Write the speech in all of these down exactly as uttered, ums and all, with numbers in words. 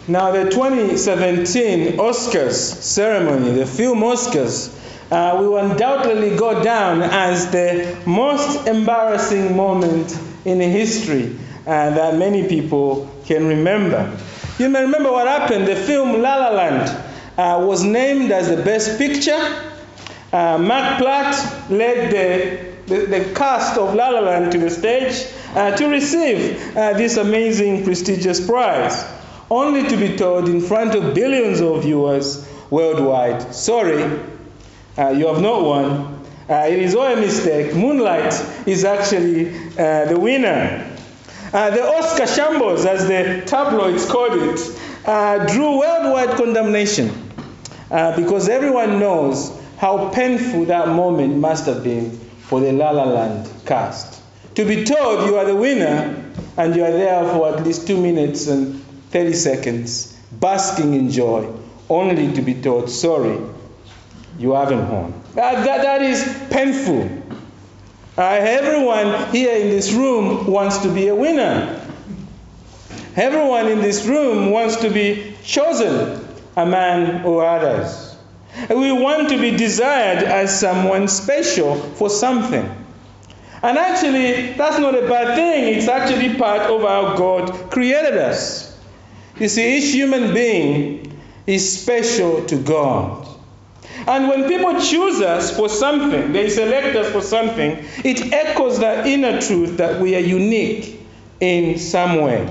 Now, the twenty seventeen Oscars ceremony, the film Oscars, uh, will undoubtedly go down as the most embarrassing moment in history uh, that many people can remember. You may remember what happened. The film La La Land uh, was named as the best picture. Uh, Mark Platt led the, the, the cast of La La Land to the stage uh, to receive uh, this amazing, prestigious prize, only to be told in front of billions of viewers worldwide, sorry, uh, you have not won. Uh, it is all a mistake. Moonlight is actually uh, the winner. Uh, the Oscar shambles, as the tabloids called it, uh, drew worldwide condemnation uh, because everyone knows how painful that moment must have been for the La La Land cast. To be told you are the winner and you are there for at least two minutes and thirty seconds, basking in joy, only to be told, sorry, you haven't won. That, that, that is painful. Uh, everyone here in this room wants to be a winner. Everyone in this room wants to be chosen among or others. We want to be desired as someone special for something. And actually, that's not a bad thing. It's actually part of how God created us. You see, each human being is special to God. And when people choose us for something, they select us for something, it echoes that inner truth that we are unique in some way.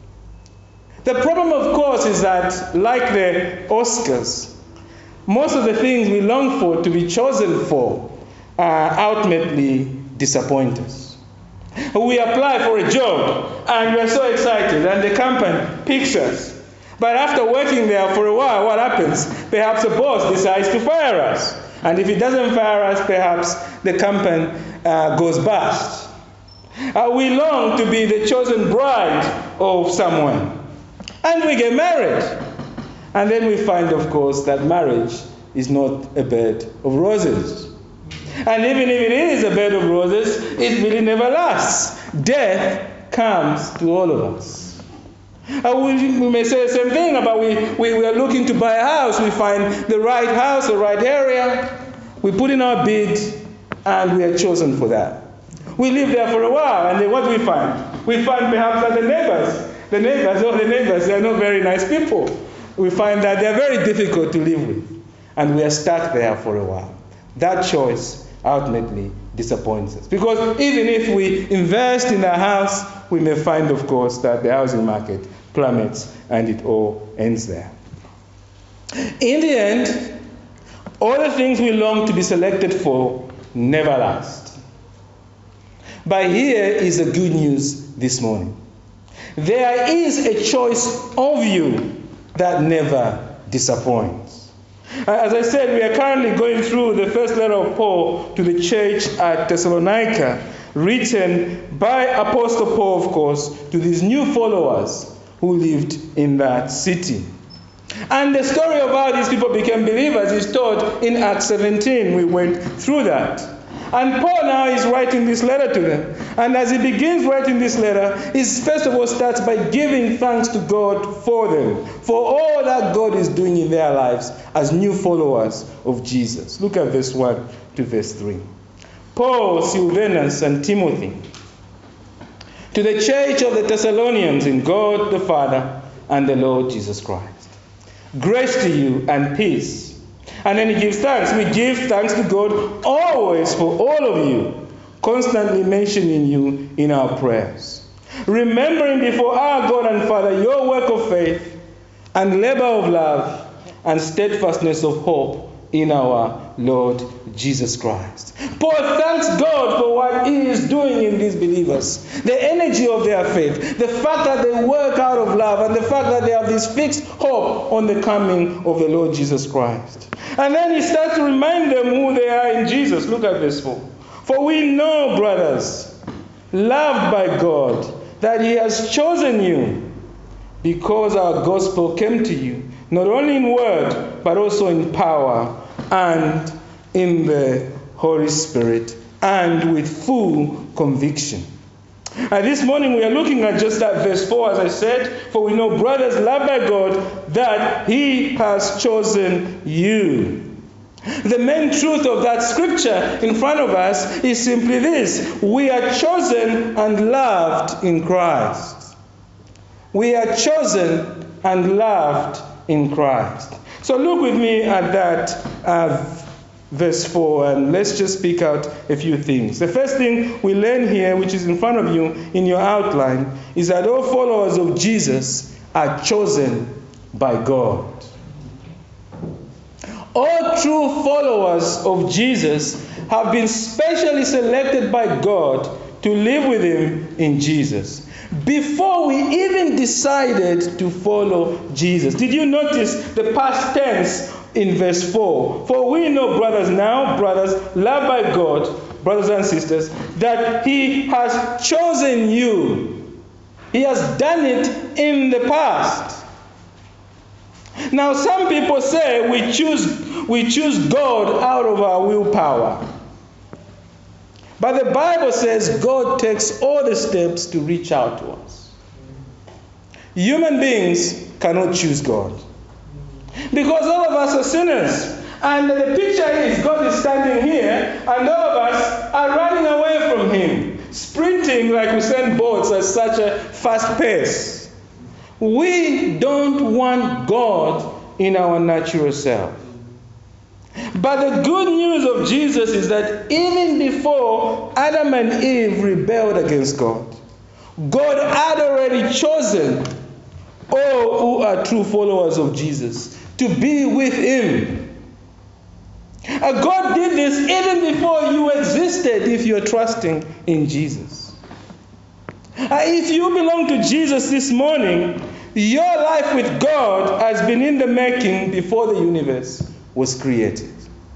The problem, of course, is that, like the Oscars, most of the things we long for to be chosen for uh, ultimately disappoint us. We apply for a job and we are so excited and the company picks us. But after working there for a while, what happens? Perhaps the boss decides to fire us. And if he doesn't fire us, perhaps the company uh, goes bust. Uh, we long to be the chosen bride of someone. And we get married. And then we find, of course, that marriage is not a bed of roses. And even if it is a bed of roses, it really never lasts. Death comes to all of us. Uh, we, we may say the same thing about we, we, we are looking to buy a house. We find the right house, the right area. We put in our bid, and we are chosen for that. We live there for a while, and then what do we find? We find perhaps that the neighbors, the neighbors, oh, the neighbors, they are not very nice people. We find that they are very difficult to live with, and we are stuck there for a while. That choice ultimately disappoints us. Because even if we invest in a house, we may find, of course, that the housing market plummets and it all ends there. In the end, all the things we long to be selected for never last. But here is the good news this morning. There is a choice of you that never disappoints. As I said, we are currently going through the first letter of Paul to the church at Thessalonica, written by Apostle Paul, of course, to these new followers who lived in that city. And the story of how these people became believers is told in Acts seventeen. We went through that. And Paul now is writing this letter to them. And as he begins writing this letter, he first of all starts by giving thanks to God for them, for all that God is doing in their lives as new followers of Jesus. Look at verse one to verse three. Paul, Silvanus, and Timothy, to the church of the Thessalonians in God the Father and the Lord Jesus Christ. Grace to you and peace. And then he gives thanks. We give thanks to God always for all of you, constantly mentioning you in our prayers, remembering before our God and Father your work of faith and labor of love and steadfastness of hope in our Lord Jesus Christ. Paul thanks God for what he is doing in these believers, the energy of their faith, the fact that they work out of love, and the fact that they have this fixed hope on the coming of the Lord Jesus Christ. And then he starts to remind them who they are in Jesus. Look at verse four. For we know, brothers, loved by God, that he has chosen you, because our gospel came to you, not only in word, but also in power and in the Holy Spirit, and with full conviction. And this morning we are looking at just that verse four, as I said, for we know, brothers loved by God, that He has chosen you. The main truth of that scripture in front of us is simply this: we are chosen and loved in Christ. We are chosen and loved in Christ. So look with me at that uh, verse four, and let's just pick out a few things. The first thing we learn here, which is in front of you in your outline, is that all followers of Jesus are chosen by God. All true followers of Jesus have been specially selected by God to live with Him in Jesus, before we even decided to follow Jesus. Did you notice the past tense in verse four? For we know, brothers, now, brothers, loved by God, brothers and sisters, that He has chosen you. He has done it in the past. Now, some people say we choose, we choose God out of our willpower. But the Bible says God takes all the steps to reach out to us. Human beings cannot choose God, because all of us are sinners. And the picture is God is standing here, and all of us are running away from Him, sprinting like Usain Bolt at such a fast pace. We don't want God in our natural self. But the good news of Jesus is that even before Adam and Eve rebelled against God, God had already chosen all who are true followers of Jesus to be with Him. And God did this even before you existed, if you're trusting in Jesus. And if you belong to Jesus this morning, your life with God has been in the making before the universe was created.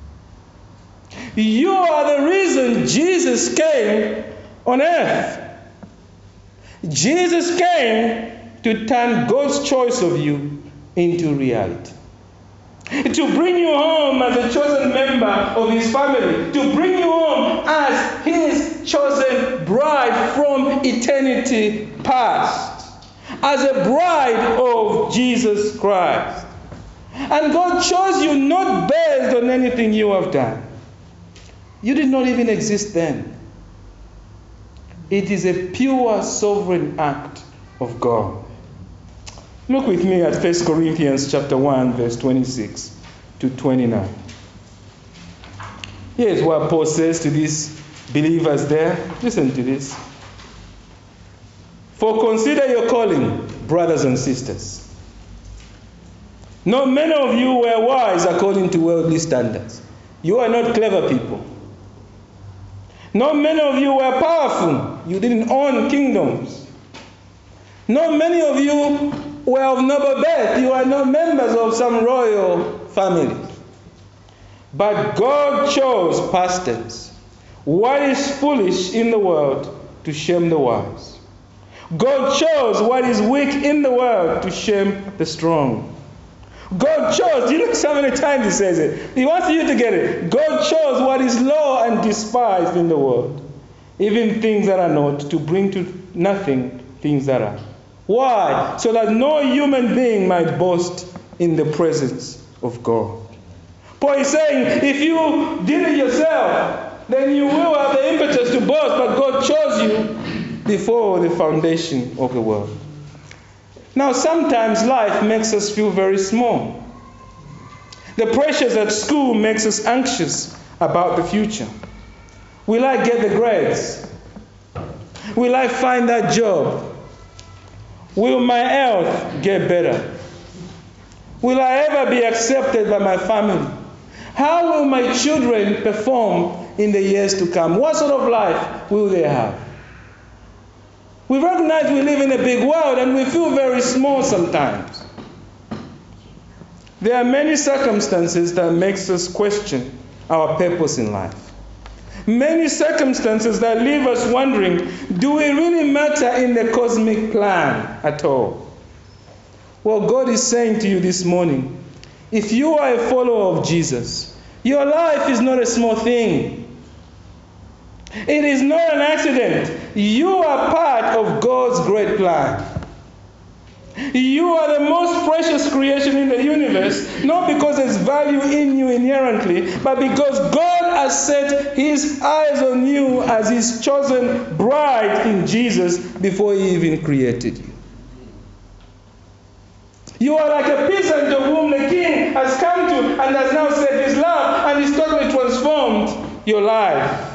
You are the reason Jesus came on earth. Jesus came to turn God's choice of you into reality. To bring you home as a chosen member of His family. To bring you home as His chosen bride from eternity past. As a bride of Jesus Christ. And God chose you not based on anything you have done. You did not even exist then. It is a pure sovereign act of God. Look with me at First Corinthians chapter one, verse twenty-six to twenty-nine. Here's what Paul says to these believers there. Listen to this. For consider your calling, brothers and sisters. Not many of you were wise according to worldly standards. You are not clever people. Not many of you were powerful. You didn't own kingdoms. Not many of you were of noble birth. You are not members of some royal family. But God chose, past tense, what is foolish in the world to shame the wise. God chose what is weak in the world to shame the strong. God chose, do you know how many times He says it? He wants you to get it. God chose what is low and despised in the world, even things that are not, to bring to nothing things that are. Why? So that no human being might boast in the presence of God. Paul is saying, if you did it yourself, then you will have the impetus to boast, but God chose you before the foundation of the world. Now, sometimes life makes us feel very small. The pressures at school makes us anxious about the future. Will I get the grades? Will I find that job? Will my health get better? Will I ever be accepted by my family? How will my children perform in the years to come? What sort of life will they have? We recognize we live in a big world and we feel very small sometimes. There are many circumstances that makes us question our purpose in life. Many circumstances that leave us wondering, do we really matter in the cosmic plan at all? Well, God is saying to you this morning, if you are a follower of Jesus, your life is not a small thing. It is not an accident you are part of God's great plan. You are the most precious creation in the universe, not because there's value in you inherently, but because God has set his eyes on you as his chosen bride in Jesus before he even created you. You are like a peasant of whom the king has come to and has now set his love and he's totally transformed your life.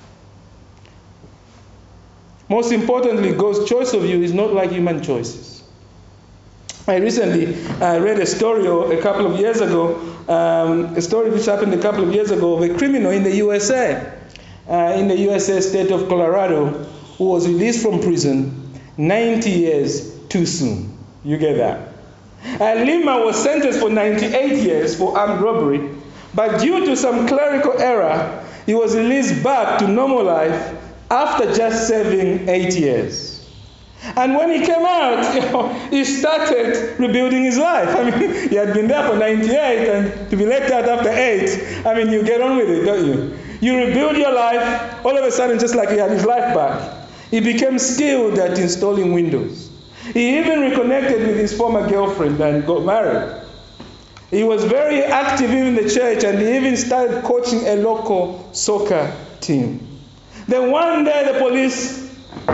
Most importantly, God's choice of you is not like human choices. I recently uh, read a story a couple of years ago, um, a story which happened a couple of years ago of a criminal in the U S A, uh, in the U S A state of Colorado, who was released from prison ninety years too soon. You get that? Uh, Lima was sentenced for ninety-eight years for armed robbery, but due to some clerical error, he was released back to normal life after just serving eight years. And when he came out, you know, he started rebuilding his life. I mean, he had been there for ninety-eight, and to be let out after eight, I mean, you get on with it, don't you? You rebuild your life, all of a sudden, just like he had his life back. He became skilled at installing windows. He even reconnected with his former girlfriend and got married. He was very active in the church, and he even started coaching a local soccer team. Then one day, the police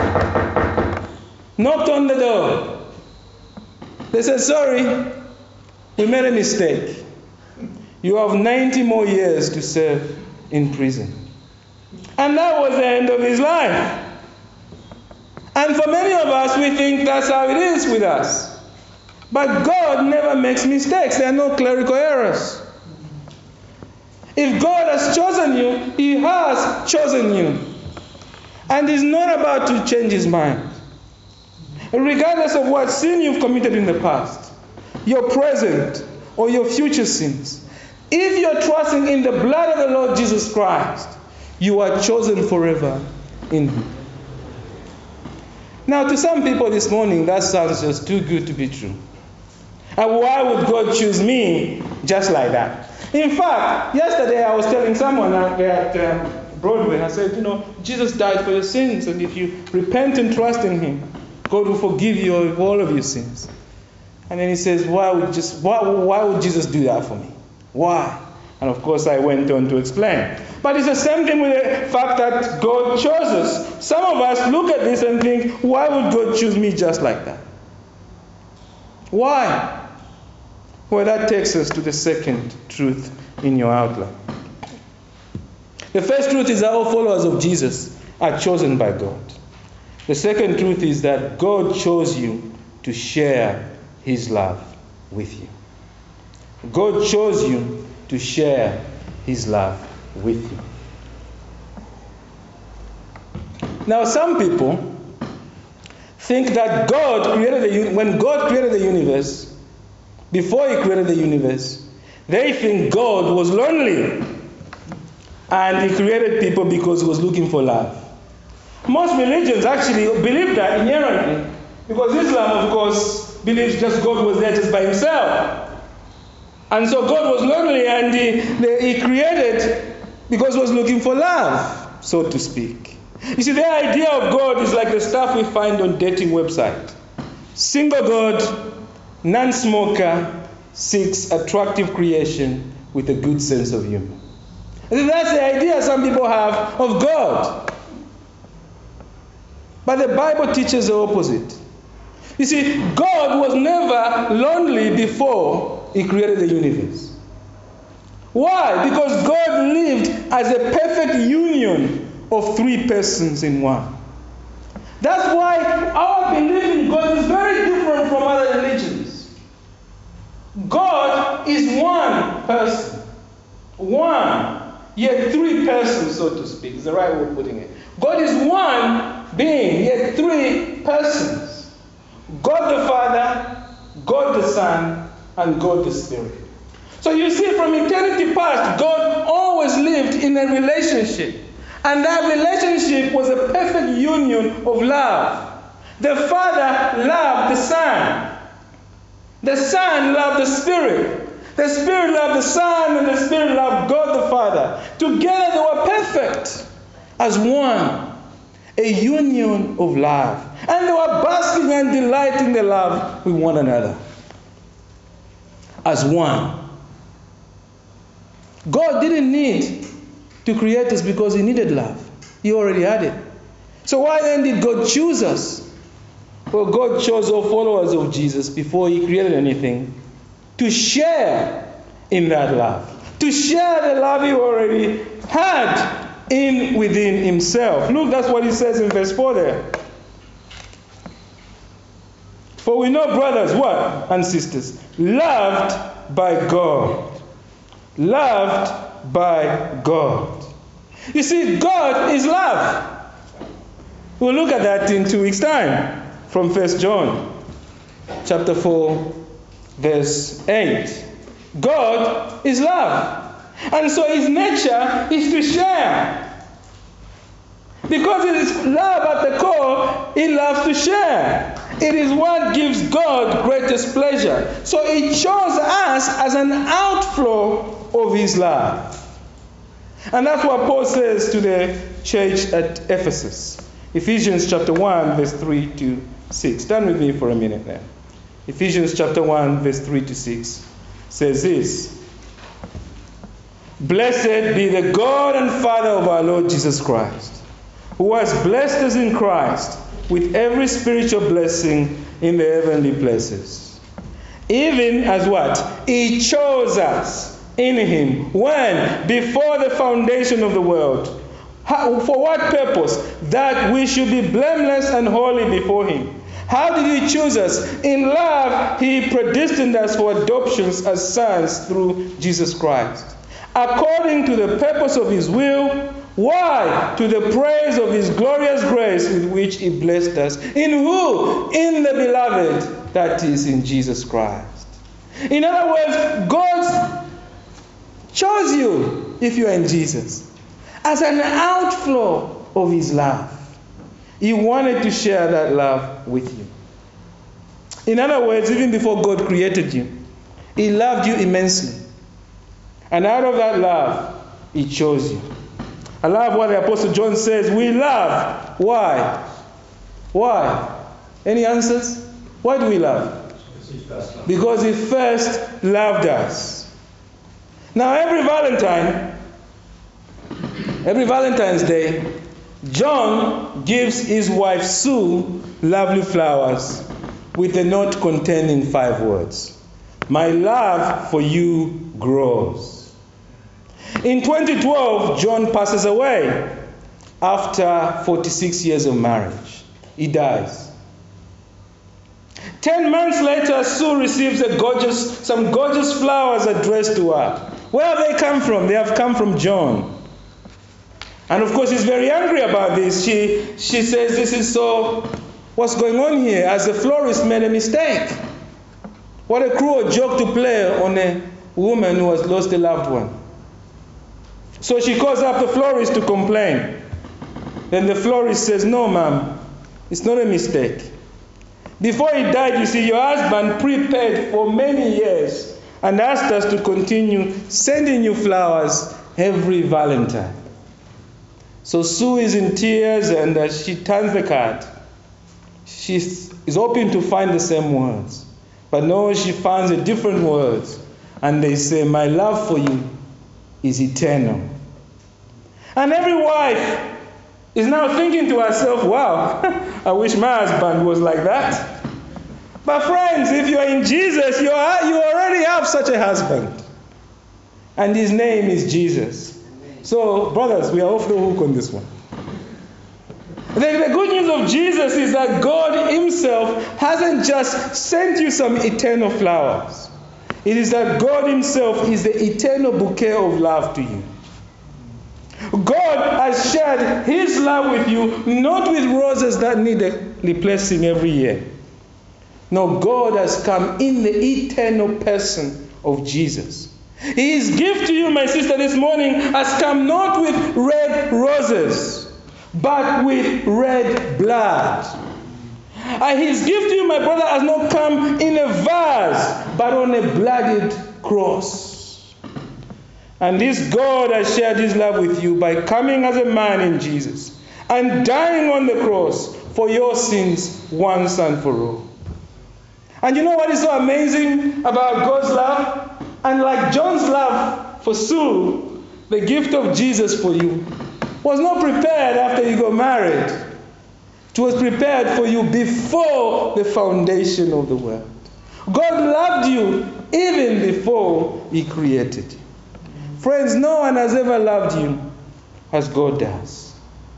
knocked on the door. They said, sorry, we made a mistake. You have ninety more years to serve in prison. And that was the end of his life. And for many of us, we think that's how it is with us. But God never makes mistakes. There are no clerical errors. If God has chosen you, he has chosen you. And he's not about to change his mind. Regardless of what sin you've committed in the past, your present or your future sins, if you're trusting in the blood of the Lord Jesus Christ, you are chosen forever in him. Now, to some people this morning, that sounds just too good to be true. And why would God choose me just like that? In fact, yesterday I was telling someone out there at um, Broadway, I said, you know, Jesus died for your sins, and if you repent and trust in him, God will forgive you of all of your sins. And then he says, why would just why, why would Jesus do that for me? Why? And of course I went on to explain. But it's the same thing with the fact that God chose us. Some of us look at this and think, why would God choose me just like that? Why? Well, that takes us to the second truth in your outline. The first truth is that all followers of Jesus are chosen by God. The second truth is that God chose you to share his love with you. God chose you to share his love with you. Now, some people think that God created the when God created the universe, before he created the universe, they think God was lonely and he created people because he was looking for love. Most religions actually believe that inherently, because Islam, of course, believes just God was there just by himself. And so God was lonely, and he, he created because he was looking for love, so to speak. You see, the idea of God is like the stuff we find on dating websites. Single God, non-smoker, seeks attractive creation with a good sense of humor. And that's the idea some people have of God. But the Bible teaches the opposite. You see, God was never lonely before he created the universe. Why? Because God lived as a perfect union of three persons in one. That's why our belief in God is very different from other religions. God is one person. One, yet three persons, so to speak, is the right way of putting it. God is one being, yet three persons. God the Father, God the Son, and God the Spirit. So you see, from eternity past, God always lived in a relationship. And that relationship was a perfect union of love. The Father loved the Son. The Son loved the Spirit. The Spirit loved the Son, and the Spirit loved God the Father. Together they were perfect as one. a union of love. And they were basking and delighting the love with one another as one. God didn't need to create us because he needed love. He already had it. So why then did God choose us? Well, God chose all followers of Jesus before he created anything to share in that love. To share the love he already had in within himself. Look, that's what he says in verse four there. For we know, brothers, what? And sisters, loved by God. Loved by God. You see, God is love. We'll look at that in two weeks' time from First John chapter four, verse eight. God is love. And so his nature is to share. Because it is love at the core, he loves to share. It is what gives God greatest pleasure. So he chose us as an outflow of his love. And that's what Paul says to the church at Ephesus. Ephesians chapter one, verse three to six. Stand with me for a minute there. Ephesians chapter one, verse three to six says this. Blessed be the God and Father of our Lord Jesus Christ, who has blessed us in Christ with every spiritual blessing in the heavenly places. Even as what? He chose us in him. When? Before the foundation of the world. How, for what purpose? That we should be blameless and holy before him. How did he choose us? In love, he predestined us for adoptions as sons through Jesus Christ, according to the purpose of his will. Why? To the praise of his glorious grace with which he blessed us. In who? In the beloved, that is in Jesus Christ. In other words, God chose you, if you are in Jesus, as an outflow of his love. He wanted to share that love with you. In other words, even before God created you, he loved you immensely. And out of that love, he chose you. I love what the Apostle John says. We love. Why? Why? Any answers? Why do we love? Because he first loved us. Now, every Valentine, every Valentine's Day, John gives his wife Sue lovely flowers with a note containing five words. My love for you grows. In twenty twelve, John passes away after forty-six years of marriage. He dies. Ten months later, Sue receives a gorgeous, some gorgeous flowers addressed to her. Where have they come from? They have come from John. And of course, she's very angry about this. She, she says, this is so, what's going on here? As the florist made a mistake. What a cruel joke to play on a woman who has lost a loved one. So she calls up the florist to complain. Then the florist says, no, ma'am, it's not a mistake. Before he died, you see, your husband prepaid for many years and asked us to continue sending you flowers every Valentine. So Sue is in tears and uh, she turns the card. She is hoping to find the same words. But no, she finds a different words. And they say, my love for you is eternal. And every wife is now thinking to herself, wow, I wish my husband was like that. But friends, if you are in Jesus, you, are, you already have such a husband. And his name is Jesus. So, brothers, we are off the hook on this one. The, the good news of Jesus is that God himself hasn't just sent you some eternal flowers. It is that God himself is the eternal bouquet of love to you. God has shared his love with you, not with roses that need replacing every year. No, God has come in the eternal person of Jesus. His gift to you, my sister, this morning has come not with red roses, but with red blood. And his gift to you, my brother, has not come in a vase, but on a bloodied cross. And this God has shared his love with you by coming as a man in Jesus and dying on the cross for your sins once and for all. And you know what is so amazing about God's love? And like John's love for Sue, the gift of Jesus for you was not prepared after you got married. It was prepared for you before the foundation of the world. God loved you even before He created you. Friends, no one has ever loved you as God does.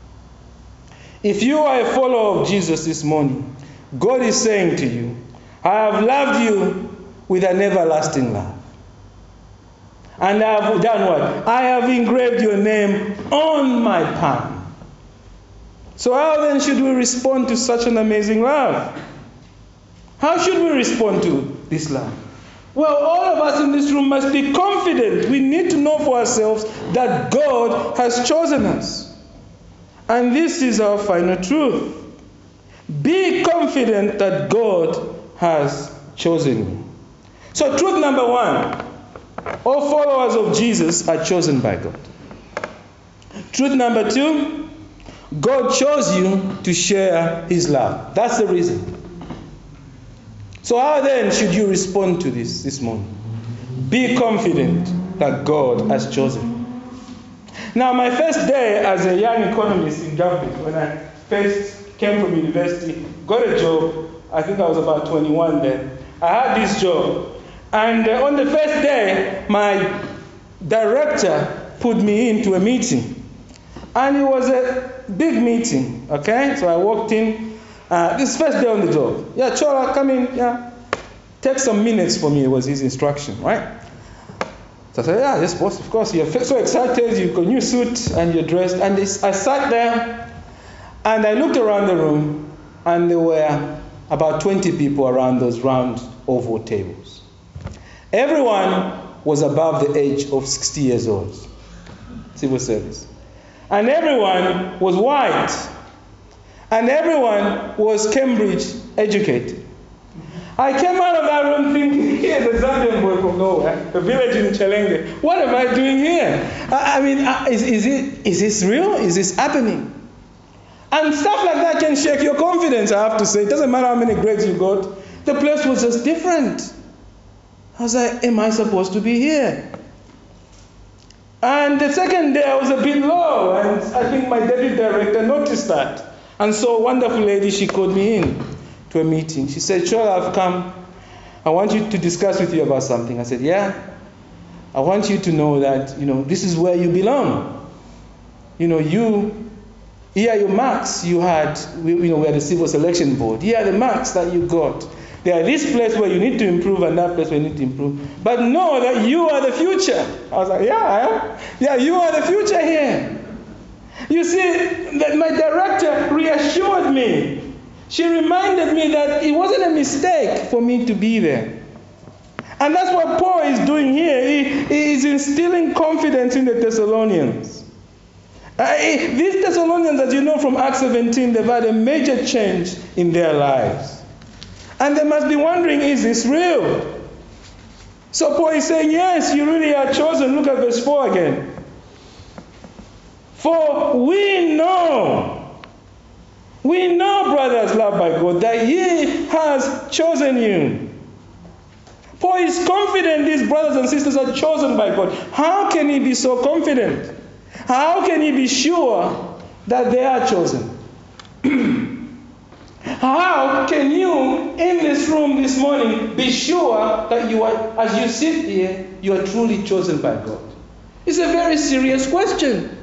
If you are a follower of Jesus this morning, God is saying to you, I have loved you with an everlasting love. And I have done what? I have engraved your name on my palm. So how then should we respond to such an amazing love? How should we respond to this love? Well, all of us in this room must be confident. We need to know for ourselves that God has chosen us. And this is our final truth. Be confident that God has chosen you. So truth number one, all followers of Jesus are chosen by God. Truth number two, God chose you to share His love. That's the reason. So how then should you respond to this this morning? Be confident that God has chosen you. Now, my first day as a young economist in government, when I first came from university, got a job, I think I was about twenty-one then. I had this job. And uh, on the first day, my director put me into a meeting. And it was a big meeting, okay? So I walked in. Uh, this first day on the job. Yeah, Chola, come in. Yeah. Take some minutes for me, was his instruction, right? So I said, yeah, yes, boss, of course. You're so excited. You've got a new suit and you're dressed. And this, I sat there and I looked around the room and there were about twenty people around those round oval tables. Everyone was above the age of sixty years old, civil service. And everyone was white. And everyone was Cambridge educated. I came out of that room thinking, here's a Zambian boy from nowhere, a village in Chelenge. What am I doing here? I, I mean, is, is, it, is this real? Is this happening? And stuff like that can shake your confidence, I have to say. It doesn't matter how many grades you got. The place was just different. I was like, am I supposed to be here? And the second day I was a bit low, and I think my deputy director noticed that. And so a wonderful lady, she called me in to a meeting. She said, Chola, I've come. I want you to discuss with you about something. I said, yeah. I want you to know that, you know, this is where you belong. You know, you, here are your marks you had, we, you know, we had the civil selection board. Here are the marks that you got. There are this place where you need to improve and that place where you need to improve. But know that you are the future. I was like, yeah, I am. Yeah, you are the future here. You see, that my director reassured me. She reminded me that it wasn't a mistake for me to be there. And that's what Paul is doing here. He, he is instilling confidence in the Thessalonians. Uh, these Thessalonians, as you know from Acts seventeen, they've had a major change in their lives. And they must be wondering, is this real? So Paul is saying, yes, you really are chosen. Look at verse four again. For we know, we know, brothers loved by God, that He has chosen you. Paul is confident these brothers and sisters are chosen by God. How can he be so confident? How can he be sure that they are chosen? How can you, in this room this morning, be sure that you are, as you sit here, you are truly chosen by God? It's a very serious question.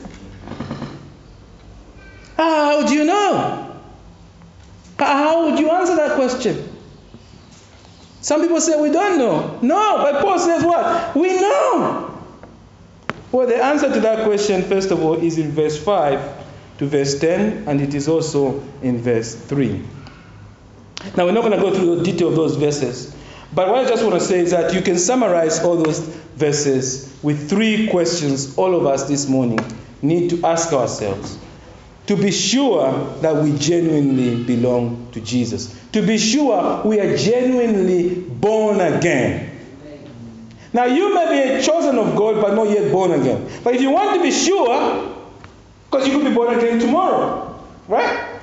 How do you know? How would you answer that question? Some people say we don't know. No, but Paul says what? We know. Well, the answer to that question, first of all, is in verse five to verse ten, and it is also in verse three. Now, we're not going to go through the detail of those verses, but what I just want to say is that you can summarize all those verses with three questions all of us this morning need to ask ourselves to be sure that we genuinely belong to Jesus, to be sure we are genuinely born again. Now, you may be a chosen of God, but not yet born again. But if you want to be sure, because you could be born again tomorrow, right?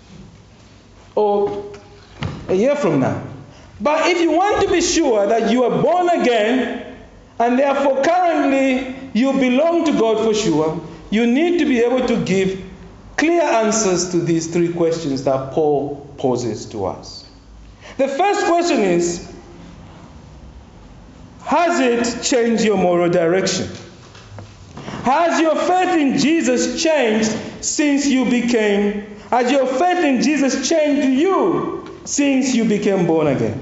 Or a year from now. But if you want to be sure that you are born again, and therefore currently you belong to God for sure, you need to be able to give clear answers to these three questions that Paul poses to us. The first question is, has it changed your moral direction? Has your faith in Jesus changed since you became, has your faith in Jesus changed you since you became born again?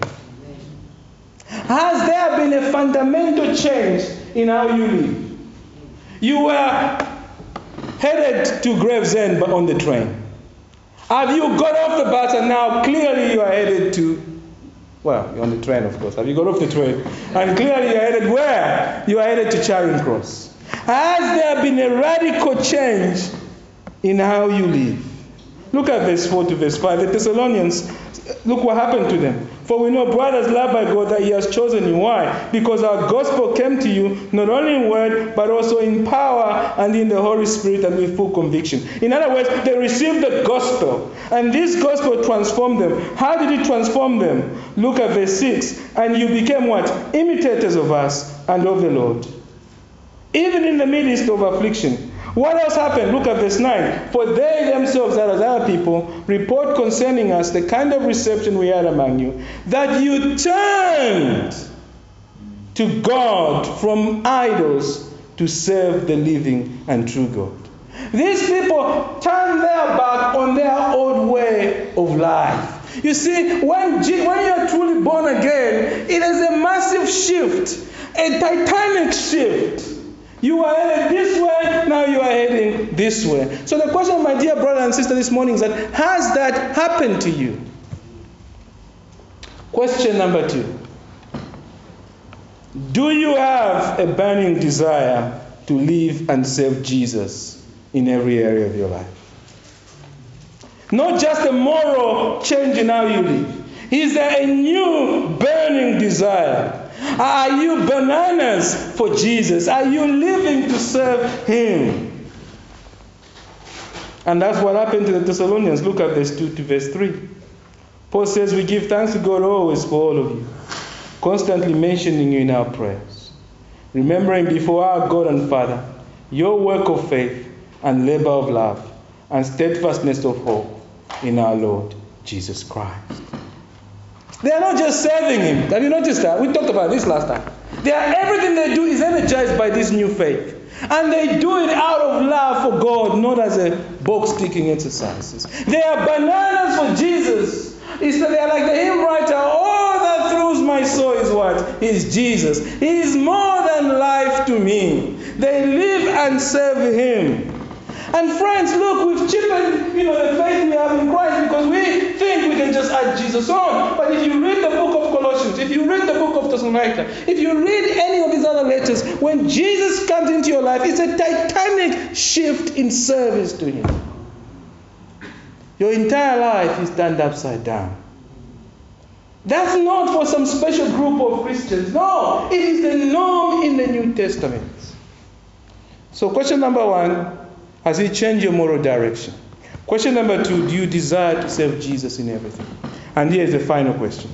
Has there been a fundamental change in how you live? You were headed to Gravesend on the train. Have you got off the bus and now clearly you are headed to, well, you're on the train, of course. Have you got off the train? And clearly you are headed where? You are headed to Charing Cross. Has there been a radical change in how you live? Look at verse four to verse five. The Thessalonians, look what happened to them. For we know, brothers, loved by God, that He has chosen you. Why? Because our gospel came to you not only in word, but also in power and in the Holy Spirit and with full conviction. In other words, they received the gospel, and this gospel transformed them. How did it transform them? Look at verse six. And you became what? Imitators of us and of the Lord, even in the midst of affliction. What else happened? Look at verse nine. For they themselves, that as other people, report concerning us the kind of reception we had among you, that you turned to God from idols to serve the living and true God. These people turned their back on their old way of life. You see, when, G- when you're truly born again, it is a massive shift, a titanic shift. You are headed this way, now you are heading this way. So the question, my dear brother and sister, this morning is that, has that happened to you? Question number two. Do you have a burning desire to live and serve Jesus in every area of your life? Not just a moral change in how you live. Is there a new burning desire? Are you bananas for Jesus? Are you living to serve Him? And that's what happened to the Thessalonians. Look at verse two to verse three. Paul says, we give thanks to God always for all of you, constantly mentioning you in our prayers, remembering before our God and Father your work of faith and labor of love and steadfastness of hope in our Lord Jesus Christ. They are not just serving Him. Have you noticed that? We talked about this last time. They are, everything they do is energized by this new faith. And they do it out of love for God, not as a box-ticking exercises. They are bananas for Jesus. It's that they are like the hymn writer, all that thrills my soul is what? Is Jesus. He is more than life to me. They live and serve Him. And friends, look, we've cheapened, you know, the faith we have in Christ because we think we can just add Jesus on. But if you read the book of Colossians, if you read the book of Thessalonica, if you read any of these other letters, when Jesus comes into your life, it's a titanic shift in service to Him. Your entire life is turned upside down. That's not for some special group of Christians. No, it is the norm in the New Testament. So question number one, has He changed your moral direction? Question number two, do you desire to serve Jesus in everything? And here's the final question.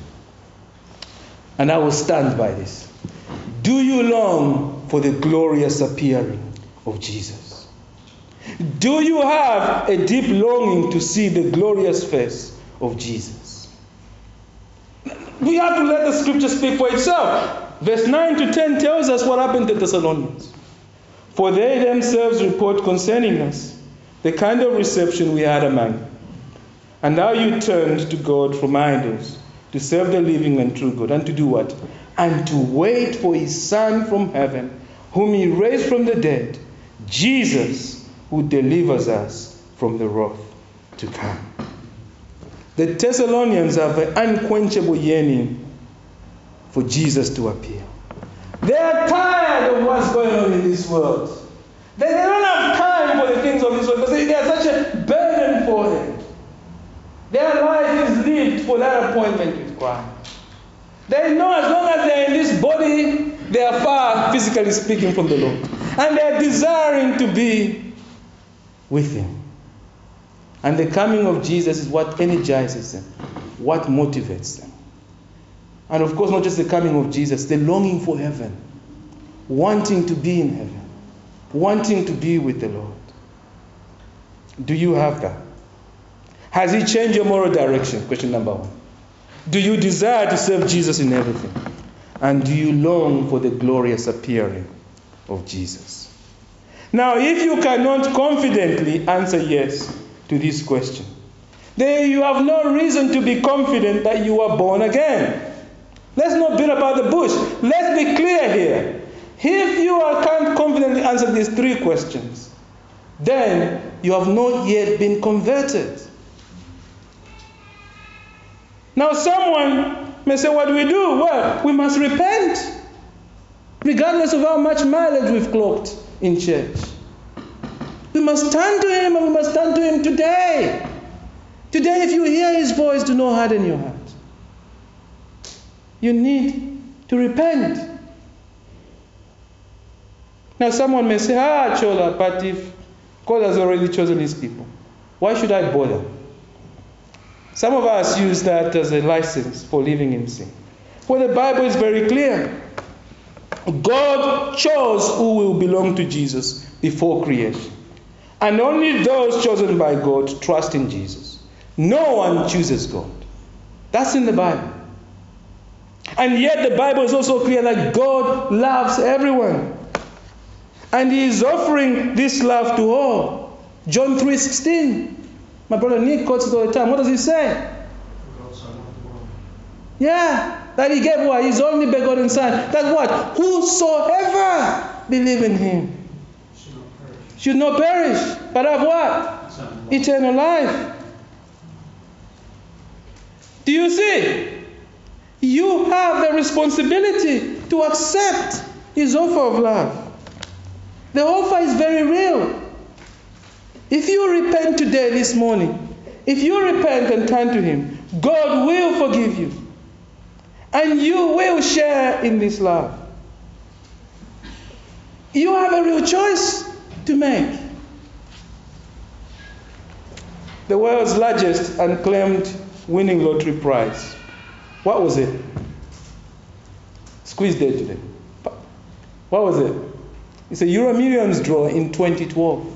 And I will stand by this. Do you long for the glorious appearing of Jesus? Do you have a deep longing to see the glorious face of Jesus? We have to let the scripture speak for itself. Verse nine to ten tells us what happened to the Thessalonians. For they themselves report concerning us the kind of reception we had among you, and how you turned to God from idols to serve the living and true God, and to do what? And to wait for His Son from heaven, whom He raised from the dead, Jesus, who delivers us from the wrath to come. The Thessalonians have an unquenchable yearning for Jesus to appear. They are tired of what's going on in this world. They, they don't have time for the things of this world because they, they are such a burden for them. Their life is lived for that appointment with Christ. They know as long as they are in this body, they are far, physically speaking, from the Lord. And they are desiring to be with Him. And the coming of Jesus is what energizes them, what motivates them. And of course, not just the coming of Jesus, the longing for heaven, wanting to be in heaven, wanting to be with the Lord. Do you have that? Has He changed your moral direction? Question number one. Do you desire to serve Jesus in everything? And do you long for the glorious appearing of Jesus? Now, if you cannot confidently answer yes to this question, then you have no reason to be confident that you are born again. Let's not beat about the bush. Let's be clear here. If you are, can't confidently answer these three questions, then you have not yet been converted. Now, someone may say, what do we do? Well, we must repent, regardless of how much mileage we've clocked in church. We must turn to Him, and we must turn to Him today. Today, if you hear His voice, do not harden your heart. You need to repent. Now, someone may say, ah, Chola, but if God has already chosen His people, why should I bother? Some of us use that as a license for living in sin. Well, the Bible is very clear. God chose who will belong to Jesus before creation. And only those chosen by God trust in Jesus. No one chooses God. That's in the Bible. And yet the Bible is also clear that God loves everyone. And He is offering this love to all. John three sixteen. My brother Nick quotes it all the time. What does he say? Yeah, that He gave what? His only begotten Son. That what? Whosoever believe in Him should not perish, but have what? Eternal life. Do you see? You have the responsibility to accept His offer of love. The offer is very real. If you repent today, this morning, if you repent and turn to Him, God will forgive you. And you will share in this love. You have a real choice to make. The world's largest unclaimed winning lottery prize. What was it? Squeeze day today. What was it? It's a Euro Millions draw in twenty twelve.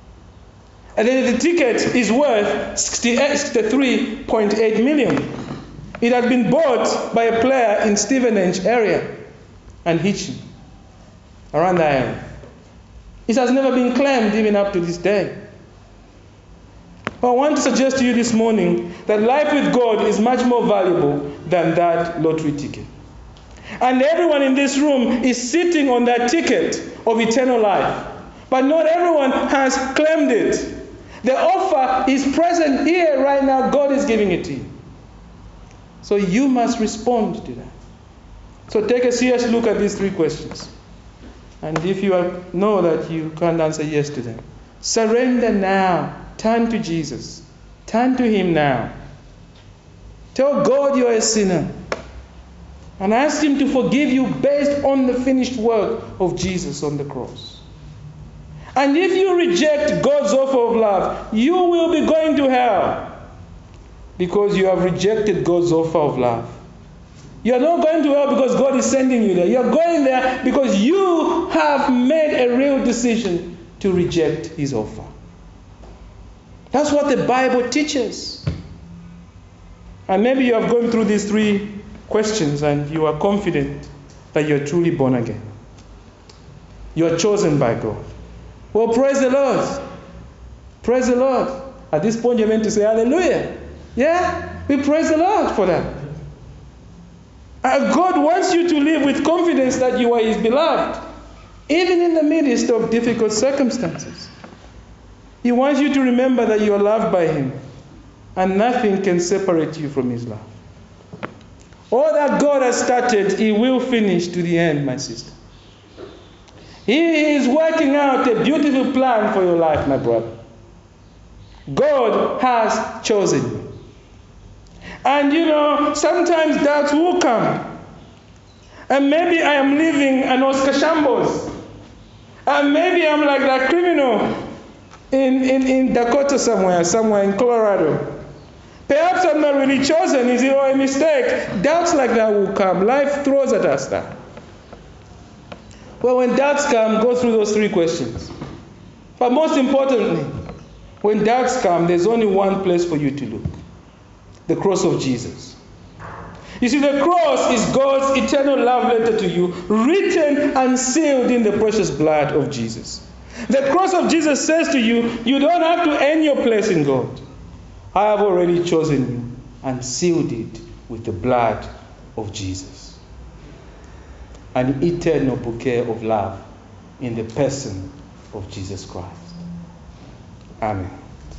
And then the ticket is worth sixty-three point eight million. It had been bought by a player in Stevenage area and Hitchin, around that area. It has never been claimed even up to this day. But I want to suggest to you this morning that life with God is much more valuable than that lottery ticket. And everyone in this room is sitting on that ticket of eternal life. But not everyone has claimed it. The offer is present here right now. God is giving it to you. So you must respond to that. So take a serious look at these three questions. And if you know that you can't answer yes to them, surrender now. Turn to Jesus. Turn to Him now. Tell God you are a sinner. And ask Him to forgive you based on the finished work of Jesus on the cross. And if you reject God's offer of love, you will be going to hell. Because you have rejected God's offer of love. You are not going to hell because God is sending you there. You are going there because you have made a real decision to reject His offer. That's what the Bible teaches. And maybe you have gone through these three questions and you are confident that you are truly born again. You are chosen by God. Well, praise the Lord. Praise the Lord. At this point, you're meant to say hallelujah. Yeah? We praise the Lord for that. And God wants you to live with confidence that you are His beloved, even in the midst of difficult circumstances. He wants you to remember that you are loved by Him, and nothing can separate you from His love. All that God has started, He will finish to the end, my sister. He is working out a beautiful plan for your life, my brother. God has chosen you. And you know, sometimes doubts will come. And maybe I am living an Oscar Shambles. And maybe I'm like that criminal in, in, in Dakota somewhere, somewhere in Colorado. Perhaps I'm not really chosen. Is it all a mistake? Doubts like that will come. Life throws at us that. Well, when doubts come, go through those three questions. But most importantly, when doubts come, there's only one place for you to look. The cross of Jesus. You see, the cross is God's eternal love letter to you, written and sealed in the precious blood of Jesus. The cross of Jesus says to you, you don't have to earn your place in God. I have already chosen you and sealed it with the blood of Jesus. An eternal bouquet of love in the person of Jesus Christ. Amen.